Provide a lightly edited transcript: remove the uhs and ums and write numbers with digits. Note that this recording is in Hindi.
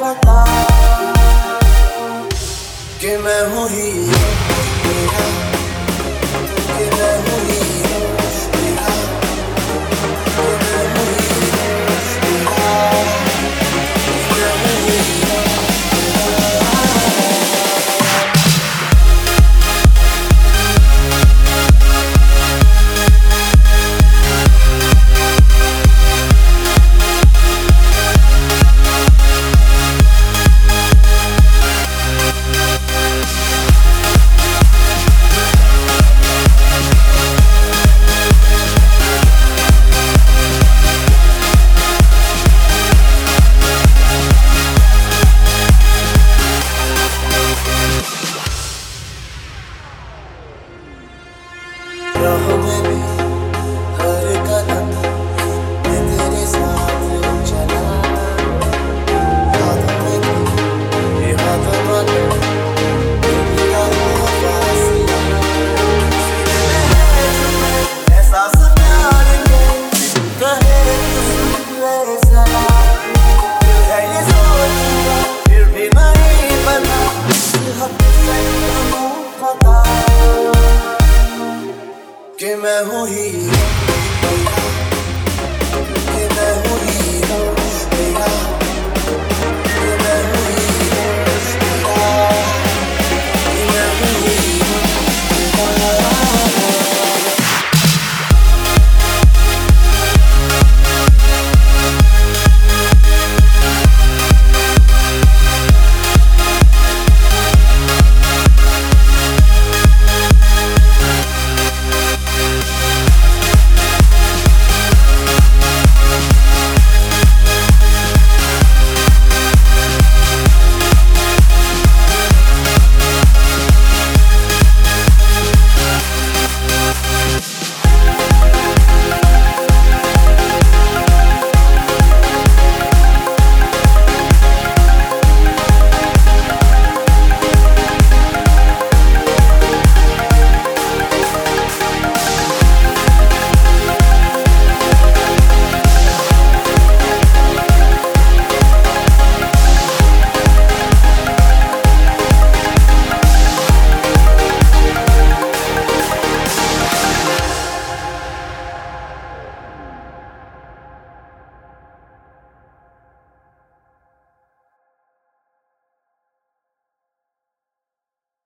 पता कि मैं हूँ हीरो तेरा, कि मैं हूँ हीरो तेरा, कि मैं हूँ हीरो तेरा, कि मैं हूँ हीरो राहों में भी हर कदम मैं तेरे साथ चला, यादों में भी ये हाथों में तेरा फासला, एहसास प्यार के कहे तुझे सला, दिल है ये सोचता फिर भी नहीं पता, इस हद से पता कि मैं हूँ ही